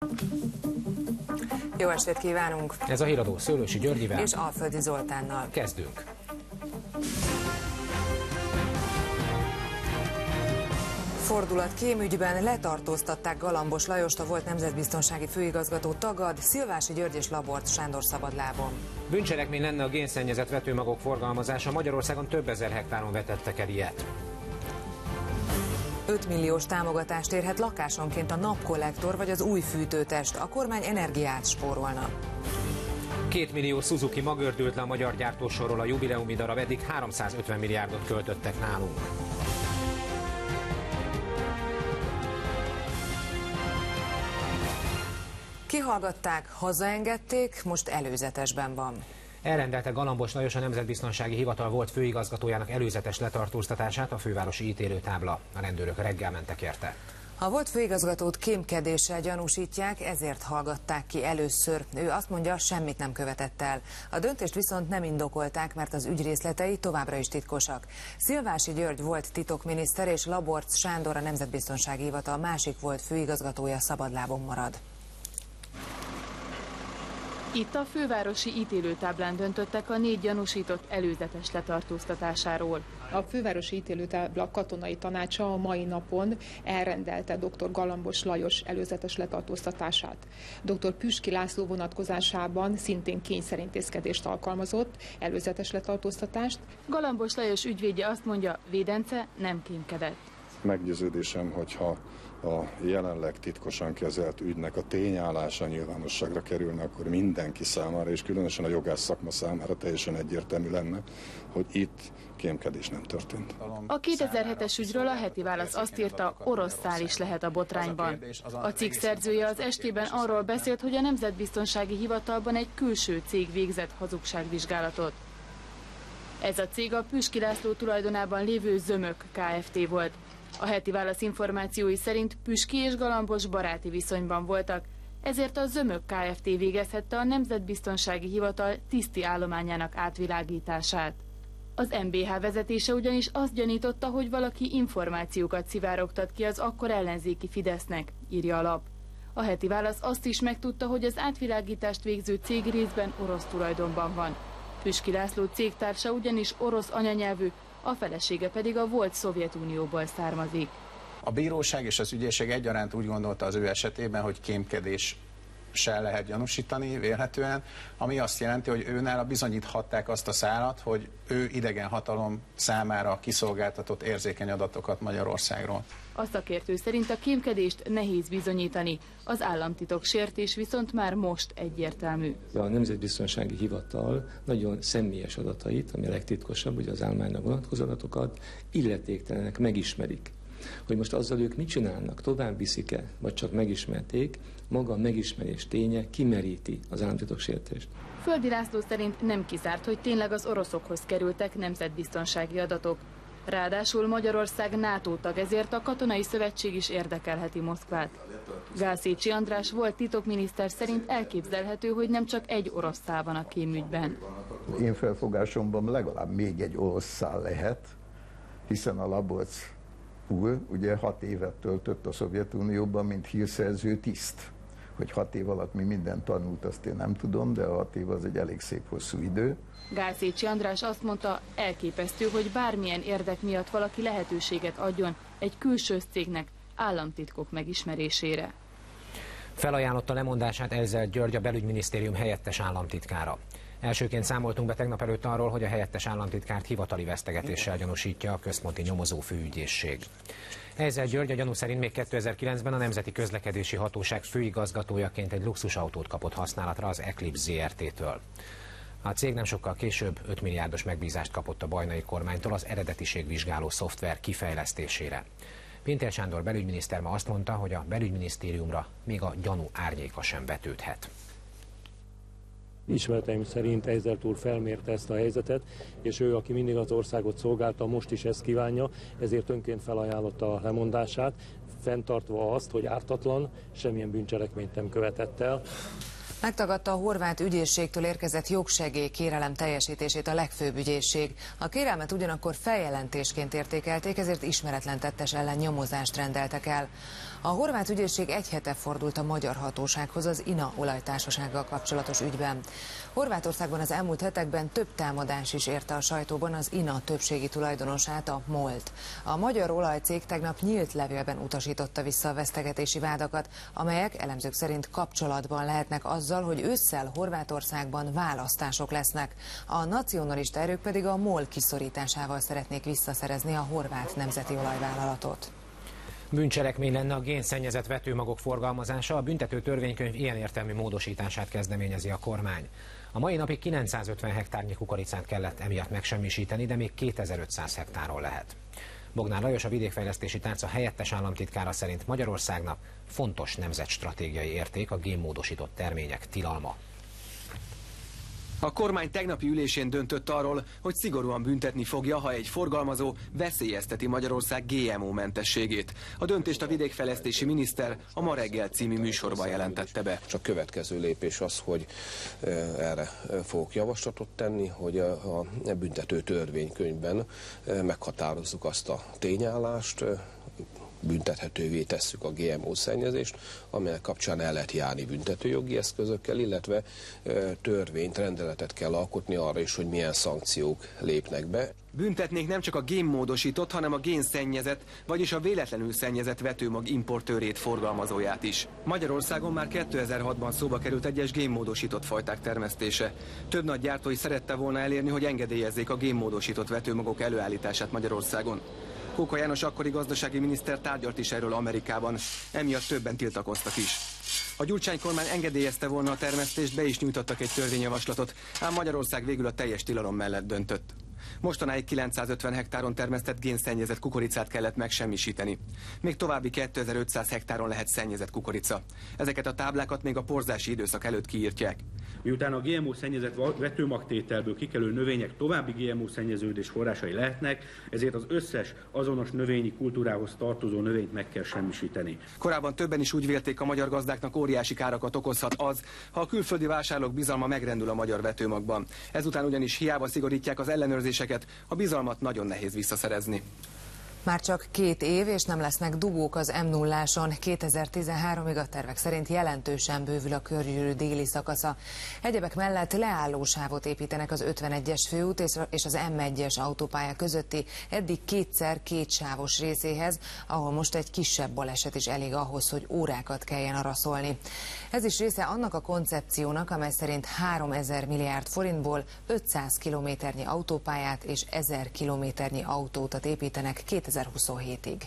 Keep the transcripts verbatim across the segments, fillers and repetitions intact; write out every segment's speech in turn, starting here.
Jó estét kívánunk! Ez a híradó Szőlősi Györgyivel és Alföldi Zoltánnal. Kezdünk! Fordulat kémügyben letartóztatták Galambos Lajost, a volt nemzetbiztonsági főigazgató tagad, Szilvási György és Laborc Sándor szabadlábon. Bűncselekmény lenne a génszennyezett vetőmagok forgalmazása, Magyarországon több ezer hektáron vetettek el ilyet. öt milliós támogatást érhet lakásonként a napkollektor vagy az új fűtőtest, a kormány energiát spórolna. Két millió Suzuki mag ördült le a magyar gyártósorról a jubileumi darab, eddig háromszázötven milliárdot költöttek nálunk. Kihallgatták, hazaengedték, most előzetesben van. Elrendelte Galambos Lajos, a Nemzetbiztonsági Hivatal volt főigazgatójának előzetes letartóztatását, a fővárosi ítélőtábla. A rendőrök reggel mentek érte. A volt főigazgatót kémkedéssel gyanúsítják, ezért hallgatták ki először. Ő azt mondja, semmit nem követett el. A döntést viszont nem indokolták, mert az ügy részletei továbbra is titkosak. Szilvási György volt titokminiszter, és Laborc Sándor, a Nemzetbiztonsági Hivatal másik volt főigazgatója szabadlábon marad. Itt a fővárosi ítélőtáblán döntöttek a négy gyanúsított előzetes letartóztatásáról. A fővárosi ítélőtábla katonai tanácsa a mai napon elrendelte dr. Galambos Lajos előzetes letartóztatását. dr. Püski László vonatkozásában szintén kényszerintézkedést alkalmazott, előzetes letartóztatást. Galambos Lajos ügyvédje azt mondja, védence nem kémkedett. Meggyőződésem, hogyha a jelenleg titkosan kezelt ügynek a tényállása nyilvánosságra kerülne, akkor mindenki számára, és különösen a jogász szakma számára teljesen egyértelmű lenne, hogy itt kémkedés nem történt. A kétezer-hetes ügyről a Heti Válasz azt írta, orosz szál is lehet a botrányban. A cikk szerzője az estében arról beszélt, hogy a Nemzetbiztonsági Hivatalban egy külső cég végzett hazugságvizsgálatot. Ez a cég a Püski László tulajdonában lévő Zömök Kft. Volt. A Heti Válasz információi szerint Püski és Galambos baráti viszonyban voltak, ezért a Zömök Kft. Végezhette a Nemzetbiztonsági Hivatal tiszti állományának átvilágítását. Az em bé há vezetése ugyanis azt gyanította, hogy valaki információkat szivárogtat ki az akkor ellenzéki Fidesznek, írja a lap. A Heti Válasz azt is megtudta, hogy az átvilágítást végző cég részben orosz tulajdonban van. Püski László cégtársa ugyanis orosz anyanyelvű, a felesége pedig a volt Szovjetunióból származik. A bíróság és az ügyészség egyaránt úgy gondolta az ő esetében, hogy kémkedés se lehet gyanúsítani vélhetően, ami azt jelenti, hogy őnála bizonyíthatták azt a szálat, hogy ő idegen hatalom számára kiszolgáltatott érzékeny adatokat Magyarországról. A szakértő szerint a kémkedést nehéz bizonyítani, az államtitok sértés viszont már most egyértelmű. A Nemzetbiztonsági Hivatal nagyon személyes adatait, ami a legtitkosabb, ugye az állományra vonatkozó adatokat, illetéktelenek megismerik. Hogy most azzal ők mit csinálnak, tovább viszik-e, vagy csak megismerték, maga a megismerés ténye kimeríti az államtitok sértést. Földi László szerint nem kizárt, hogy tényleg az oroszokhoz kerültek nemzetbiztonsági adatok. Ráadásul Magyarország NATO tag, ezért a katonai szövetség is érdekelheti Moszkvát. Gászécsi András volt titokminiszter szerint elképzelhető, hogy nem csak egy orosz szál van a kémügyben. Én felfogásomban legalább még egy orosz szál lehet, hiszen a Laborc úr ugye hat évet töltött a Szovjetunióban, mint hírszerző tiszt. Hogy hat év alatt mi mindent tanult, azt én nem tudom, de a hat év az egy elég szép hosszú idő. Gászécsi András azt mondta, elképesztő, hogy bármilyen érdek miatt valaki lehetőséget adjon egy külső cégnek államtitkok megismerésére. Felajánlotta lemondását ezzel György, a belügyminisztérium helyettes államtitkára. Elsőként számoltunk be tegnap előtt arról, hogy a helyettes államtitkárt hivatali vesztegetéssel gyanúsítja a központi nyomozó főügyészség. Ezzel György a gyanú szerint még kétezer-kilencben a Nemzeti Közlekedési Hatóság főigazgatójaként egy luxusautót kapott használatra az Eclipse zé er té-től. A cég nem sokkal később öt milliárdos megbízást kapott a bajnai kormánytól az eredetiségvizsgáló szoftver kifejlesztésére. Pintér Sándor belügyminiszter ma azt mondta, hogy a belügyminisztériumra még a gyanú árnyéka sem vetődhet. Ismereteim szerint Eizert úr felmérte ezt a helyzetet, és ő, aki mindig az országot szolgálta, most is ezt kívánja, ezért önként felajánlotta a lemondását, fenntartva azt, hogy ártatlan, semmilyen bűncselekményt nem követett el. Megtagadta a horvát ügyészségtől érkezett jogsegély kérelem teljesítését a legfőbb ügyészség. A kérelmet ugyanakkor feljelentésként értékelték, ezért ismeretlen tettes ellen nyomozást rendeltek el. A horvát ügyészség egy hete fordult a magyar hatósághoz az i en á olajtársasággal kapcsolatos ügyben. Horvátországban az elmúlt hetekben több támadás is érte a sajtóban az i en á többségi tulajdonosát, a MOL-t. A magyar olajcég tegnap nyílt levélben utasította vissza a vesztegetési vádakat, amelyek elemzők szerint kapcsolatban lehetnek azzal, hogy ősszel Horvátországban választások lesznek. A nacionalista erők pedig a MOL kiszorításával szeretnék visszaszerezni a horvát nemzeti olajvállalatot. Bűncselekmény lenne a génszennyezett vetőmagok forgalmazása, a büntető törvénykönyv ilyen értelmű módosítását kezdeményezi a kormány. A mai napig kilencszázötven hektárnyi kukoricát kellett emiatt megsemmisíteni, de még kétezer-ötszáz hektáron lehet. Bognár Lajos, a vidékfejlesztési tárca helyettes államtitkára szerint Magyarországnak fontos nemzetstratégiai érték a génmódosított termények tilalma. A kormány tegnapi ülésén döntött arról, hogy szigorúan büntetni fogja, ha egy forgalmazó veszélyezteti Magyarország gé em o-mentességét. A döntést a vidékfejlesztési miniszter a Ma reggel című műsorban jelentette be. A következő lépés az, hogy erre fogok javaslatot tenni, hogy a büntető törvénykönyvben meghatározzuk azt a tényállást, büntethetővé tesszük a gé em o szennyezést, amelyek kapcsán el lehet járni büntetőjogi eszközökkel, illetve törvényt, rendeletet kell alkotni arra is, hogy milyen szankciók lépnek be. Büntetnék nem csak a génmódosított, hanem a génszennyezett, vagyis a véletlenül szennyezett vetőmag importőrét, forgalmazóját is. Magyarországon már kétezer-hatban szóba került egyes génmódosított fajták termesztése. Több nagy gyártó is szerette volna elérni, hogy engedélyezzék a génmódosított vetőmagok előállítását Magyarországon. Kóka János akkori gazdasági miniszter tárgyalt is erről Amerikában, emiatt többen tiltakoztak is. A Gyurcsány kormány engedélyezte volna a termesztést, be is nyújtottak egy törvényjavaslatot, ám Magyarország végül a teljes tilalom mellett döntött. Mostanáig kilencszázötven hektáron termesztett génszennyezett kukoricát kellett megsemmisíteni. Még további kétezer-ötszáz hektáron lehet szennyezett kukorica. Ezeket a táblákat még a porzási időszak előtt kiírtják. Miután a gé em o szennyezett vetőmagtételből kikelő növények további gé em o szennyeződés forrásai lehetnek, ezért az összes azonos növényi kultúrához tartozó növényt meg kell semmisíteni. Korábban többen is úgy vélték, a magyar gazdáknak óriási károkat okozhat az, ha a külföldi vásárlók bizalma megrendül a magyar vetőmagban. Ezután ugyanis hiába szigorítják az ellenőrzéseket, a bizalmat nagyon nehéz visszaszerezni. Már csak két év, és nem lesznek dugók az em nulláson. kétezer-tizenháromig a tervek szerint jelentősen bővül a körgyűrű déli szakasza. Egyebek mellett leállósávot építenek az ötvenegyes főút és az em egyes autópálya közötti eddig kétszer kétsávos részéhez, ahol most egy kisebb baleset is elég ahhoz, hogy órákat kelljen araszolni. Ez is része annak a koncepciónak, amely szerint háromezer milliárd forintból ötszáz kilométernyi autópályát és ezer kilométernyi autóutat építenek kétezer-huszonhétig.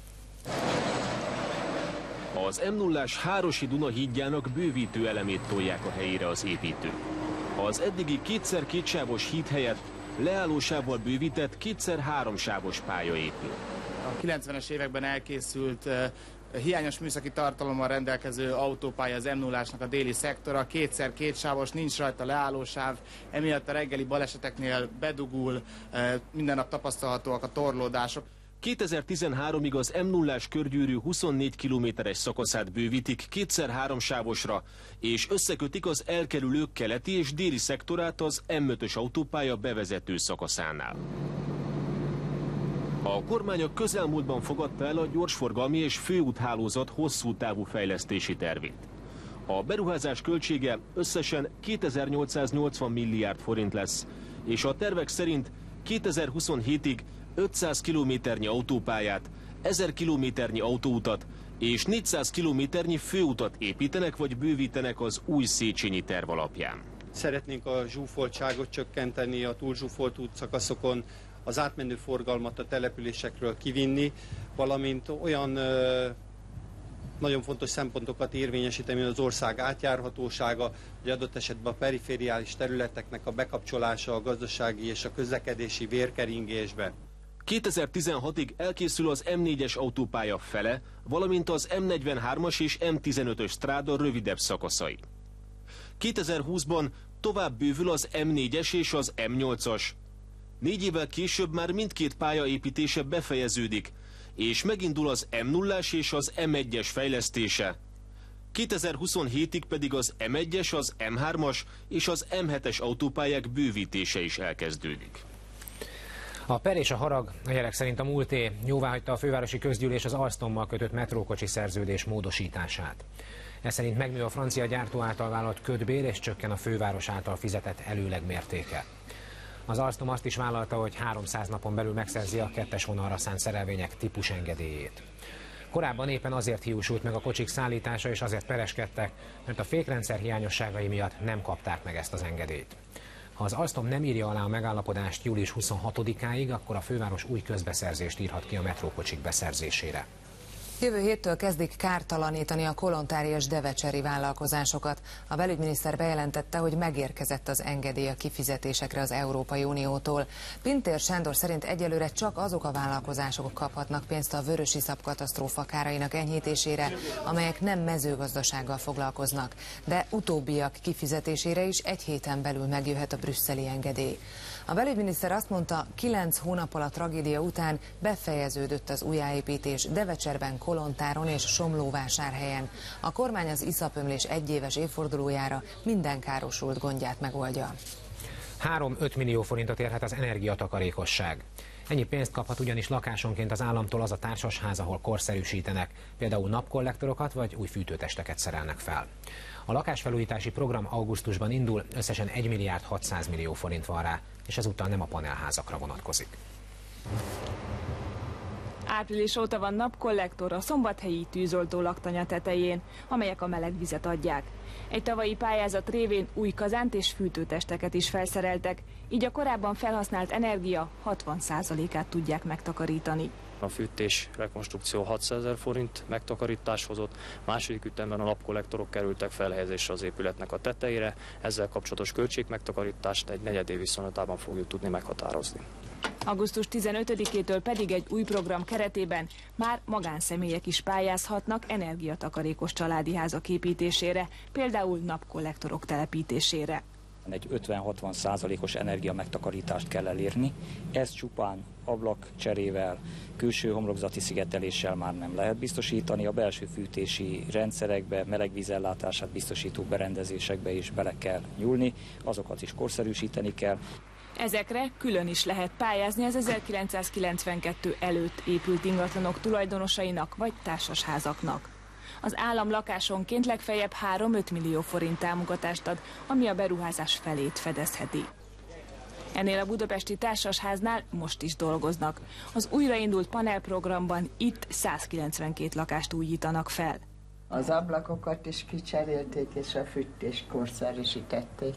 Az em nullás Hárosi Duna hídjának bővítő elemét tolják a helyére az építők. Az eddigi kétszer kétsávos híd helyett leállósávval bővített kétszer háromsávos pálya épül. A kilencvenes években elkészült hiányos műszaki tartalommal rendelkező autópálya az em nullásnak a déli szektora, kétszer kétsávos, nincs rajta leállósáv, emiatt a reggeli baleseteknél bedugul, minden nap tapasztalhatóak a torlódások. kétezer-tizenháromig az em nullás körgyűrű huszonnégy kilométeres szakaszát bővítik kétszer háromsávosra, és összekötik az elkerülők keleti és déli szektorát az em ötös autópálya bevezető szakaszánál. A kormány a közelmúltban fogadta el a gyorsforgalmi és főúthálózat hosszú távú fejlesztési tervét. A beruházás költsége összesen kétezer-nyolcszáznyolcvan milliárd forint lesz, és a tervek szerint kétezer-huszonhétig ötszáz kilométernyi autópályát, ezer kilométernyi autóutat és négyszáz kilométernyi főutat építenek vagy bővítenek az új Széchenyi terv alapján. Szeretnénk a zsúfoltságot csökkenteni a túlzsúfolt útszakaszokon, az átmenő forgalmat a településekről kivinni, valamint olyan ö, nagyon fontos szempontokat érvényesíteni, mint az ország átjárhatósága, hogy adott esetben a perifériális területeknek a bekapcsolása a gazdasági és a közlekedési vérkeringésbe. kétezer-tizenhatig elkészül az em négyes autópálya fele, valamint az em negyvenhármas és em tizenötös stráda rövidebb szakaszai. kétezer-húszban tovább bővül az em négyes és az em nyolcas. Négy évvel később már mindkét pálya építése befejeződik, és megindul az em nullás és az em egyes fejlesztése. kétezer-huszonhétig pedig az em egyes, az em hármas és az em hetes autópályák bővítése is elkezdődik. A per és a harag a jelek szerint a múlté. Jóváhagyta a fővárosi közgyűlés az Alstommal kötött metrókocsi szerződés módosítását. Ez szerint megnő a francia gyártó által vállalt kötbér és csökken a főváros által fizetett előleg mértéke. Az Alstom azt is vállalta, hogy háromszáz napon belül megszerzi a kettes vonalra szánt szerelvények típusengedélyét. Korábban éppen azért hiúsult meg a kocsik szállítása, és azért pereskedtek, mert a fékrendszer hiányosságai miatt nem kapták meg ezt az engedélyt. Ha az Alstom nem írja alá a megállapodást július huszonhatodikáig, akkor a főváros új közbeszerzést írhat ki a metrókocsik beszerzésére. Jövő héttől kezdik kártalanítani a kolontári és devecseri vállalkozásokat. A belügyminiszter bejelentette, hogy megérkezett az engedély a kifizetésekre az Európai Uniótól. Pintér Sándor szerint egyelőre csak azok a vállalkozások kaphatnak pénzt a vörösiszap katasztrófa kárainak enyhítésére, amelyek nem mezőgazdasággal foglalkoznak. De utóbbiak kifizetésére is egy héten belül megjöhet a brüsszeli engedély. A belügyminiszter azt mondta, kilenc hónappal a tragédia után befejeződött az újjáépítés Devecserben, Kolontáron és Somlóvásárhelyen. A kormány az iszapömlés egyéves évfordulójára minden károsult gondját megoldja. három-öt millió forintot érhet az energiatakarékosság. Ennyi pénzt kaphat ugyanis lakásonként az államtól az a társasház, ahol korszerűsítenek, például napkollektorokat vagy új fűtőtesteket szerelnek fel. A lakásfelújítási program augusztusban indul, összesen egy milliárd hatszáz millió forint van rá, és ezúttal nem a panelházakra vonatkozik. Április óta van napkollektor a szombathelyi tűzoltó laktanya tetején, amelyek a meleg vizet adják. Egy tavalyi pályázat révén új kazánt és fűtőtesteket is felszereltek, így a korábban felhasznált energia hatvan százalékát tudják megtakarítani. A fűtés rekonstrukció hatszázezer forint megtakarítást hozott, második ütemben a napkollektorok kerültek felhelyezésre az épületnek a tetejére, ezzel kapcsolatos költségmegtakarítást egy negyedév viszonylatában fogjuk tudni meghatározni. augusztus tizenötödikétől pedig egy új program keretében már magánszemélyek is pályázhatnak energiatakarékos családi házak építésére, például napkollektorok telepítésére. Egy ötven-hatvan százalékos energia megtakarítást kell elérni, ez csupán ablakcserével, külső homlokzati szigeteléssel már nem lehet biztosítani, a belső fűtési rendszerekbe, melegvízellátását biztosító berendezésekbe is bele kell nyúlni, azokat is korszerűsíteni kell. Ezekre külön is lehet pályázni az ezerkilencszázkilencvenkettő előtt épült ingatlanok tulajdonosainak vagy társasházaknak. Az állam lakásonként legfeljebb három-öt millió forint támogatást ad, ami a beruházás felét fedezheti. Ennél a budapesti társasháznál most is dolgoznak. Az újraindult panelprogramban itt százkilencvenkét lakást újítanak fel. Az ablakokat is kicserélték, és a fűtést korszerűsítették.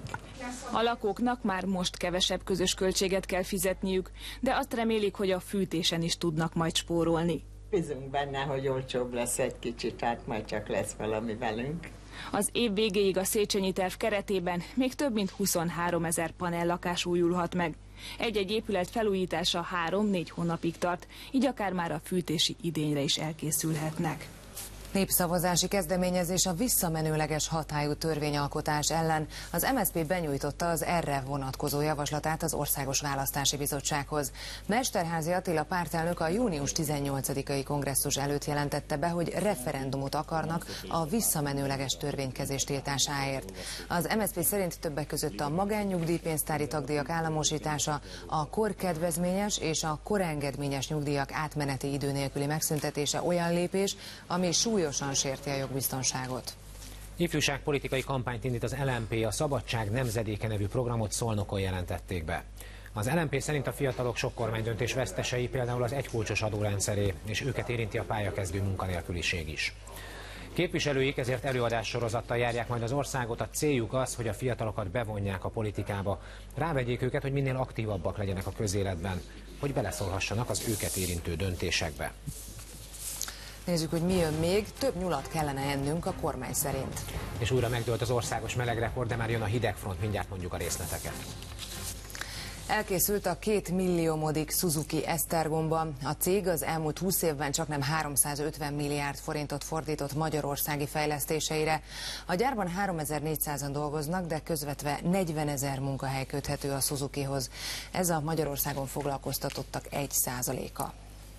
A lakóknak már most kevesebb közös költséget kell fizetniük, de azt remélik, hogy a fűtésen is tudnak majd spórolni. Bízunk benne, hogy olcsóbb lesz egy kicsit, hát majd csak lesz valami velünk. Az év végéig a Széchenyi terv keretében még több mint huszonháromezer panellakás újulhat meg. Egy-egy épület felújítása három-négy hónapig tart, így akár már a fűtési idényre is elkészülhetnek. Népszavazási kezdeményezés a visszamenőleges hatályú törvényalkotás ellen. Az em es zé pé benyújtotta az erre vonatkozó javaslatát az Országos Választási Bizottsághoz. Mesterházy Attila pártelnök a június tizennyolcadikai kongresszus előtt jelentette be, hogy referendumot akarnak a visszamenőleges törvénykezés tiltásáért. Az em es zé pé szerint többek között a magánnyugdíjpénztári tagdíjak államosítása, a korkedvezményes és a korengedményes nyugdíjak átmeneti idő nélküli megszüntetése olyan lépés, ami súlyosan sérti a jogbiztonságot. Ifjúságpolitikai kampányt indít az el em pé, a Szabadság nemzedéke nevű programot Szolnokon jelentették be. Az el em pé szerint a fiatalok sok kormánydöntés vesztesei, például az egykulcsos adórendszeré, és őket érinti a pályakezdő munkanélküliség is. Képviselőik ezért előadássorozattal járják majd az országot, a céljuk az, hogy a fiatalokat bevonják a politikába, rávegyék őket, hogy minél aktívabbak legyenek a közéletben, hogy beleszólhassanak az őket érintő döntésekbe. Nézzük, hogy mi jön még. Több nyulat kellene ennünk a kormány szerint. És újra megdőlt az országos melegrekord, de már jön a hidegfront, mindjárt mondjuk a részleteket. Elkészült a két milliómodik Suzuki Esztergomban. A cég az elmúlt húsz évben csaknem háromszázötven milliárd forintot fordított magyarországi fejlesztéseire. A gyárban háromezer-négyszázan dolgoznak, de közvetve negyvenezer munkahely köthető a Suzukihoz. Ez a Magyarországon foglalkoztatottak egy százaléka.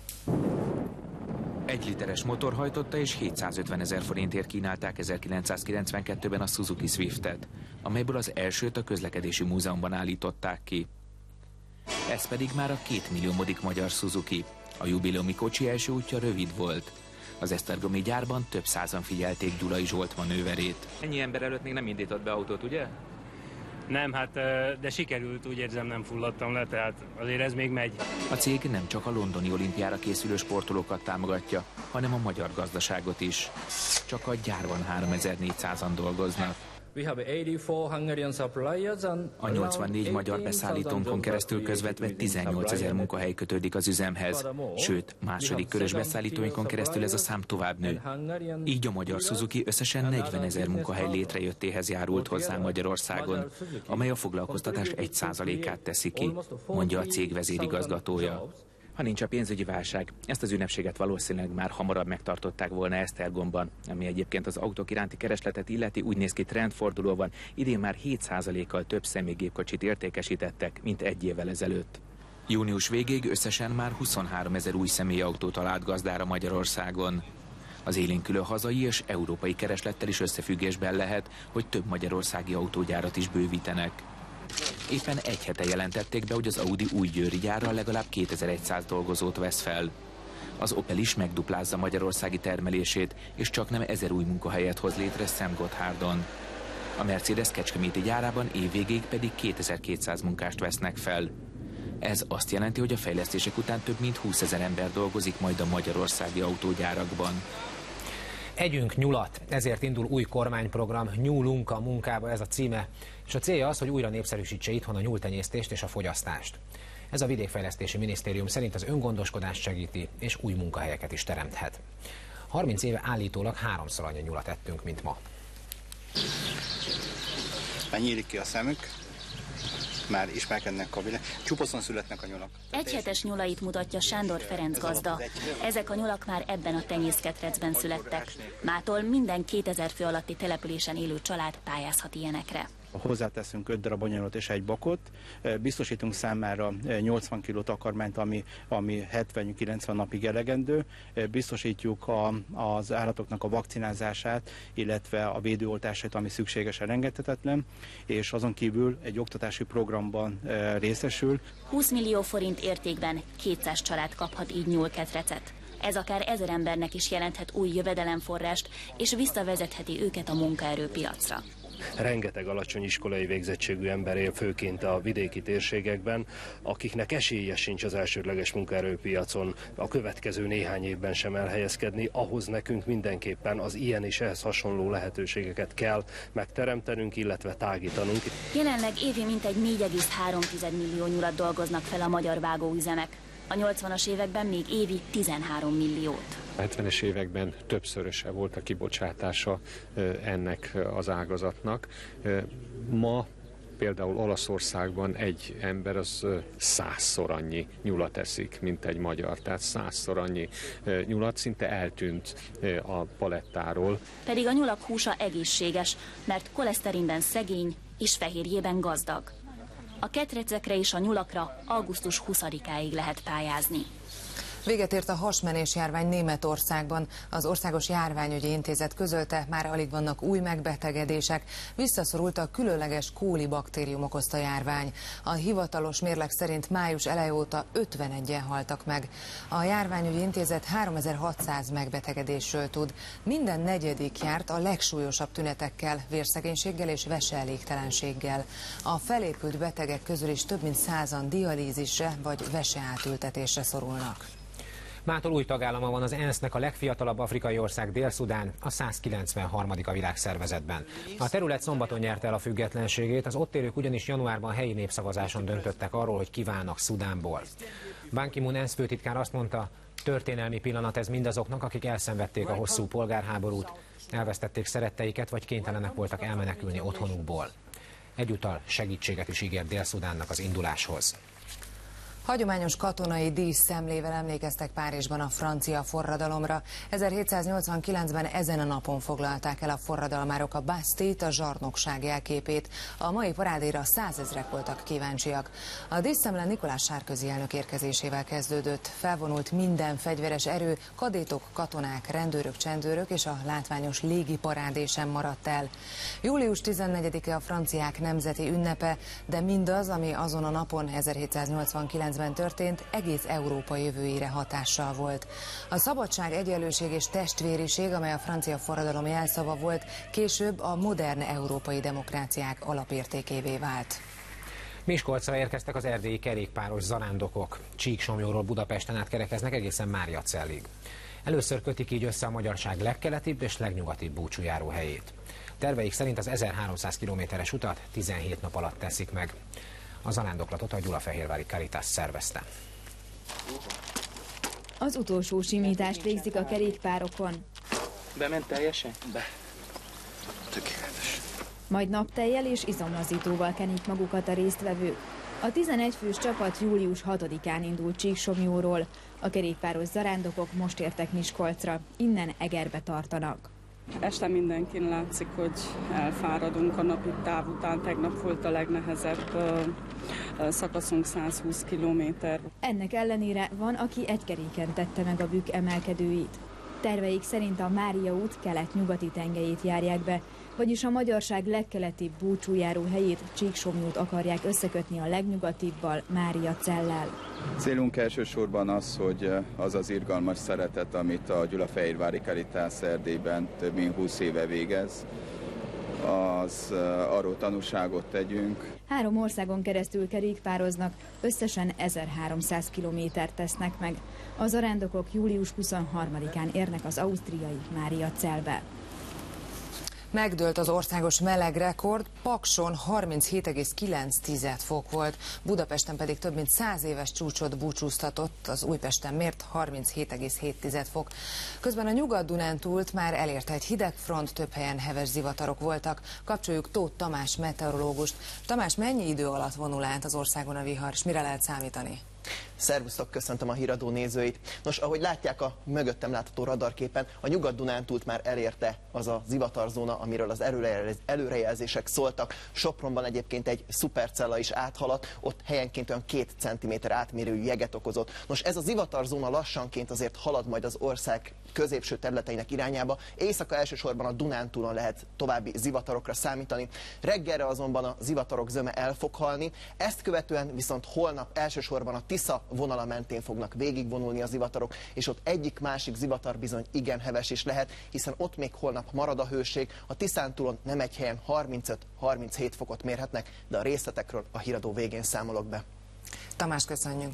Egy literes motor hajtotta és hétszázötven ezer forintért kínálták ezerkilencszázkilencvenkettőben a Suzuki Swiftet, amelyből az elsőt a közlekedési múzeumban állították ki. Ez pedig már a kétmilliómodik magyar Suzuki. A jubileumi kocsi első útja rövid volt. Az esztergomi gyárban több százan figyelték Gyulai Zsolt manőverét. Ennyi ember előtt még nem indított be autót, ugye? Nem, hát de sikerült, úgy érzem, nem fulladtam le, tehát azért ez még megy. A cég nem csak a londoni olimpiára készülő sportolókat támogatja, hanem a magyar gazdaságot is. Csak a gyárban háromezer-négyszázan dolgoznak. A nyolcvannégy magyar beszállítónkon keresztül közvetve tizennyolcezer munkahely kötődik az üzemhez, sőt, második körös beszállítóinkon keresztül ez a szám tovább nő. Így a magyar Suzuki összesen negyvenezer munkahely létrejöttéhez járult hozzá Magyarországon, amely a foglalkoztatás egy százalékát teszi ki, mondja a cég vezérigazgatója. Ha nincs a pénzügyi válság, ezt az ünnepséget valószínűleg már hamarabb megtartották volna Esztergomban, ami egyébként az autók iránti keresletet illeti, úgy néz ki trendfordulóban, idén már hét százalékkal több személygépkocsit értékesítettek, mint egy évvel ezelőtt. Június végéig összesen már huszonháromezer új személyautót talált gazdára Magyarországon. Az élénkülő hazai és európai kereslettel is összefüggésben lehet, hogy több magyarországi autógyárat is bővítenek. Éppen egy hete jelentették be, hogy az Audi újgyőri gyárral legalább kétezer-száz dolgozót vesz fel. Az Opel is megduplázza magyarországi termelését, és csak nem ezer új munkahelyet hoz létre Szent-Gotthárdon. A Mercedes kecskeméti gyárában évvégéig pedig kétezer-kétszáz munkást vesznek fel. Ez azt jelenti, hogy a fejlesztések után több mint húszezer ember dolgozik majd a magyarországi autógyárakban. Együnk nyulat, ezért indul új kormányprogram, Nyúlunk a munkába, ez a címe, és a célja az, hogy újra népszerűsítse itthon a nyúltenyésztést és a fogyasztást. Ez a Vidékfejlesztési Minisztérium szerint az öngondoskodást segíti, és új munkahelyeket is teremthet. harminc éve állítólag háromszor annyi nyulat ettünk, mint ma. Már nyílik ki a szemük, már ismerkednek a világ, csupaszon születnek a nyulak. Egyhetes nyulait mutatja Sándor Ferenc gazda. Ezek a nyulak már ebben a tenyészketrecben születtek. Mától minden kétezer fő alatti településen élő család pályázhat ilyenekre. Hozzáteszünk öt darab anyagot és egy bakot, biztosítunk számára nyolcvan kiló takarmányt, ami, ami hetven-kilencven napig elegendő, biztosítjuk a, az állatoknak a vakcinázását, illetve a védőoltását, ami szükséges, elengedhetetlen, és azon kívül egy oktatási programban részesül. húsz millió forint értékben kétszáz család kaphat így nyúlketrecet. Ez akár ezer embernek is jelenthet új jövedelemforrást, és visszavezetheti őket a munkaerőpiacra. Rengeteg alacsony iskolai végzettségű ember él főként a vidéki térségekben, akiknek esélye sincs az elsődleges munkaerőpiacon a következő néhány évben sem elhelyezkedni, ahhoz nekünk mindenképpen az ilyen és ehhez hasonló lehetőségeket kell megteremtenünk, illetve tágítanunk. Jelenleg évi mintegy négy egész három millió nyulat dolgoznak fel a magyar vágóüzemek. A nyolcvanas években még évi tizenhárom milliót. A hetvenes években többszöröse volt a kibocsátása ennek az ágazatnak. Ma például Olaszországban egy ember az százszor annyi nyulat eszik, mint egy magyar, tehát százszor annyi nyulat, szinte eltűnt a palettáról. Pedig a nyulak húsa egészséges, mert koleszterinben szegény és fehérjében gazdag. A ketrecekre és a nyulakra augusztus huszadikáig lehet pályázni. Véget ért a hasmenés járvány Németországban. Az Országos Járványügyi Intézet közölte, már alig vannak új megbetegedések, visszaszorult a különleges kóli baktérium okozta járvány. A hivatalos mérleg szerint május eleje óta ötvenegyen haltak meg. A Járványügyi Intézet háromezer-hatszáz megbetegedésről tud. Minden negyedik járt a legsúlyosabb tünetekkel, vérszegénységgel és veseelégtelenséggel. A felépült betegek közül is több mint százan dialízisre vagy veseátültetésre szorulnak. Mától új tagállama van az ENSZ-nek, a legfiatalabb afrikai ország Dél-Szudán, a százkilencvenharmadik a világszervezetben. A terület szombaton nyerte el a függetlenségét, az ott élők ugyanis januárban helyi népszavazáson döntöttek arról, hogy kiválnak Szudánból. Ban Ki-moon ENSZ főtitkár azt mondta, történelmi pillanat ez mindazoknak, akik elszenvedték a hosszú polgárháborút, elvesztették szeretteiket, vagy kénytelenek voltak elmenekülni otthonukból. Egyúttal segítséget is ígért Dél-Szudánnak az induláshoz. Hagyományos katonai díszszemlével emlékeztek Párizsban a francia forradalomra. ezerhétszáznyolcvankilencben ezen a napon foglalták el a forradalmárok a Bastille-t, a zsarnokság jelképét. A mai parádéra százezrek voltak kíváncsiak. A díszszemle Nicolas Sarkozy elnök érkezésével kezdődött. Felvonult minden fegyveres erő, kadétok, katonák, rendőrök, csendőrök és a látványos légiparádé sem maradt el. július tizennegyedike a franciák nemzeti ünnepe, de mindaz, ami azon a napon ezerhétszáznyolcvankilencben történt, egész Európa jövőjére hatással volt. A szabadság, egyenlőség és testvériség, amely a francia forradalom jelszava volt, később a modern európai demokráciák alapértékévé vált. Miskolcra érkeztek az erdélyi kerékpáros zarándokok. Csíksomlyóról Budapesten át kerekeznek egészen Máriacellig. Először kötik így össze a magyarság legkeletibb és legnyugatibb búcsújáró helyét. Terveik szerint az ezerháromszáz kilométeres utat tizenhét nap alatt teszik meg. A zarándoklatot a Gyulafehérvári Caritas szervezte. Az utolsó simítást végzik a kerékpárokon. Bement teljesen? Be. Tökéletes. Majd naptejjel és izomlazítóval kenik magukat a résztvevők. A tizenegy fős csapat július hatodikán indult Csíksomlyóról. A kerékpáros zarándokok most értek Miskolcra, innen Egerbe tartanak. Este mindenkin látszik, hogy elfáradunk a napi táv után. Tegnap volt a legnehezebb szakaszunk, százhúsz kilométer. Ennek ellenére van, aki egy keréken tette meg a bükk emelkedőit. Terveik szerint a Mária út kelet-nyugati tengelyét járják be, vagyis a magyarság legkeletibb búcsújáró helyét, Csíksomlyót akarják összekötni a legnyugatibbal, Máriacellel. Célunk elsősorban az, hogy az az irgalmas szeretet, amit a Gyulafehérvári Caritas Erdélyben több mint húsz éve végez, az arról tanúságot tegyünk. Három országon keresztül kerékpároznak, összesen ezerháromszáz kilométert tesznek meg. A zarándokok július huszonharmadikán érnek az ausztriai Máriacellbe. Megdőlt az országos melegrekord, Pakson harminchét egész kilenc fok volt, Budapesten pedig több mint száz éves csúcsot búcsúztatott, az Újpesten mért harminchét egész hét fok. Közben a Nyugat-Dunántúlt már elérte egy hideg front, több helyen heves zivatarok voltak. Kapcsoljuk Tóth Tamás meteorológust. Tamás, mennyi idő alatt vonul át az országon a vihar, és mire lehet számítani? Szervusztok, köszöntöm a híradó nézőit. Nos, ahogy látják a mögöttem látható radarképen, a Nyugat-Dunántúlt már elérte az a zivatarzóna, amiről az előrejelzések szóltak. Sopronban egyébként egy szupercella is áthaladt, ott helyenként olyan két centiméter átmérőjű jeget okozott. Nos, ez a zivatarzóna lassanként azért halad majd az ország középső területeinek irányába. Éjszaka elsősorban a Dunántúlon lehet további zivatarokra számítani. Reggelre azonban a zivatarok zöme el fog halni, ezt követően viszont holnap elsősorban a Tisza vonala mentén fognak végigvonulni a zivatarok, és ott egyik-másik zivatar bizony igen heves is lehet, hiszen ott még holnap marad a hőség. A Tiszántúlon nem egy helyen harmincöt-harminchét fokot mérhetnek, de a részletekről a híradó végén számolok be. Tamás, köszönjük!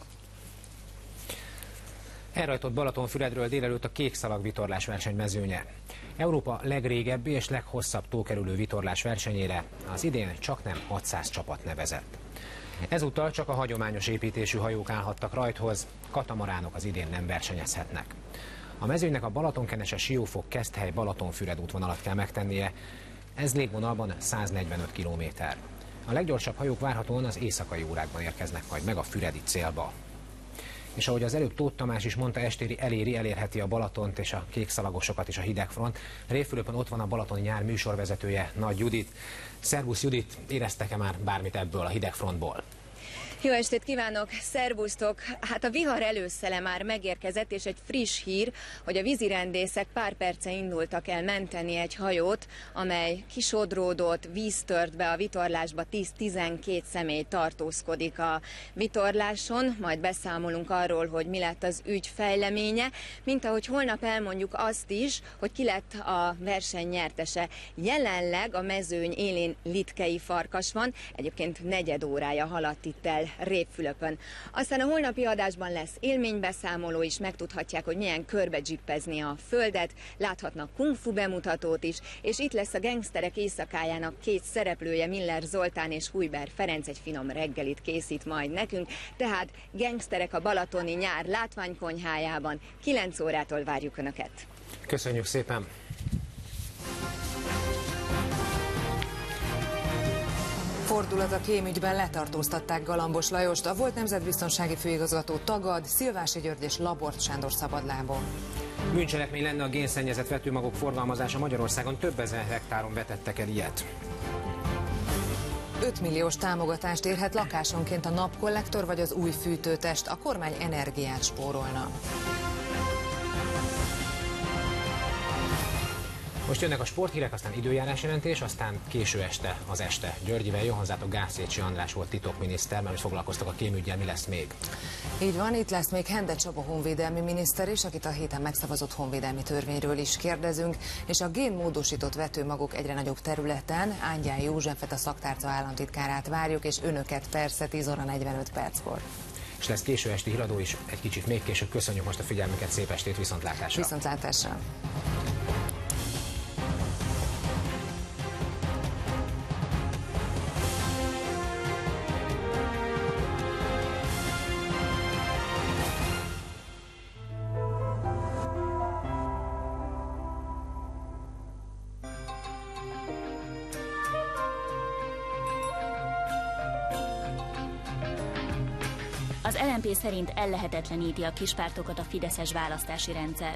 Elrajtott Balatonfüredről délelőtt a kékszalag vitorlás verseny mezőnye. Európa legrégebbi és leghosszabb tókerülő vitorlás versenyére az idén csaknem hatszáz csapat nevezett. Ezúttal csak a hagyományos építésű hajók állhattak rajthoz, katamaránok az idén nem versenyezhetnek. A mezőnynek a Balatonkenese Siófok Keszthely Balatonfüred útvonalat kell megtennie, ez légvonalban száznegyvenöt kilométer. A leggyorsabb hajók várhatóan az éjszakai órákban érkeznek majd meg a füredi célba. És ahogy az előbb Tóth Tamás is mondta, estéri eléri, elérheti a Balatont és a kékszalagosokat és a hidegfront. Révfülöpön ott van a Balatoni Nyár műsorvezetője, Nagy Judit. Szervusz Judit, éreztek-e már bármit ebből a hidegfrontból? Jó estét kívánok, szervusztok! Hát a vihar előszele már megérkezett, és egy friss hír, hogy a vízirendészek pár perce indultak el menteni egy hajót, amely kisodródott, víz tört be a vitorlásba, tíz-tizenkét személy tartózkodik a vitorláson, majd beszámolunk arról, hogy mi lett az ügy fejleménye, mint ahogy holnap elmondjuk azt is, hogy ki lett a verseny nyertese. Jelenleg a mezőny élén Litkei Farkas van, egyébként negyed órája haladt itt el Révfülöpön. Aztán a holnapi adásban lesz élménybeszámoló is, megtudhatják, hogy milyen körbe dzsippezni a földet, láthatnak kung-fu bemutatót is, és itt lesz a Gengszterek éjszakájának két szereplője, Miller Zoltán és Hujber Ferenc egy finom reggelit készít majd nekünk, tehát Gengszterek a Balatoni Nyár látványkonyhájában, kilenc órától várjuk Önöket. Köszönjük szépen! Fordulat a kémügyben, letartóztatták Galambos Lajost, a volt nemzetbiztonsági főigazgató tagad, Szilvási György és Labort Sándor szabadlábon. Bűncselekmény lenne a génszennyezett vetőmagok forgalmazása Magyarországon, több ezer hektáron vetettek el ilyet. öt milliós támogatást érhet lakásonként a napkollektor vagy az új fűtőtest, a kormány energiát spórolna. Most jönnek a sporthírek, aztán időjárás jelentés, aztán késő este az este. Györgyivel jó hozzátok, Gászécsi András volt titokminiszter, mert foglalkoztak a kémüggyel, mi lesz még? Így van, itt lesz még Hende Csaba honvédelmi miniszter is, akit a héten megszavazott honvédelmi törvényről is kérdezünk, és a génmódosított vetőmagok egyre nagyobb területen Ángyán Józsefet, a szaktárca államtitkárát várjuk, és önöket persze tíz óra negyvenöt perckor. És lesz késő esti híradó is, egy kicsit még később. Köszönjük most a figyelmüket, szép estét, viszontlátásra! Viszontlátásra! Az el em pé szerint ellehetetleníti a kispártokat a fideszes választási rendszer.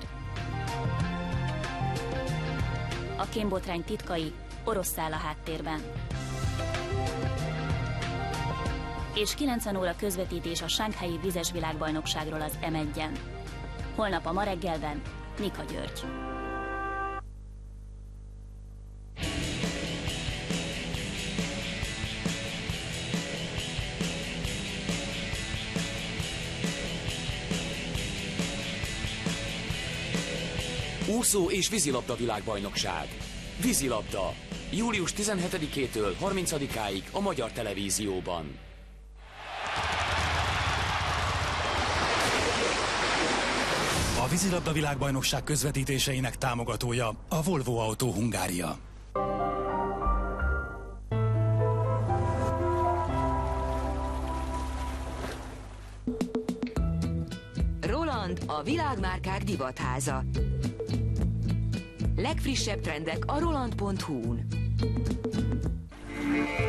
A kémbotrány titkai, orosz szál a háttérben. És kilencven óra közvetítés a shanghai vizes világbajnokságról az em egyen. Holnap a Ma reggelben Nika György. Úszó és vízilabda világbajnokság. Vízilabda. július tizenhetedikétől harmincadikáig a Magyar Televízióban. A vízilabda világbajnokság közvetítéseinek támogatója a Volvo Autó Hungária. Roland, a világmárkák divatháza. Legfrissebb trendek a roland pont hu-n.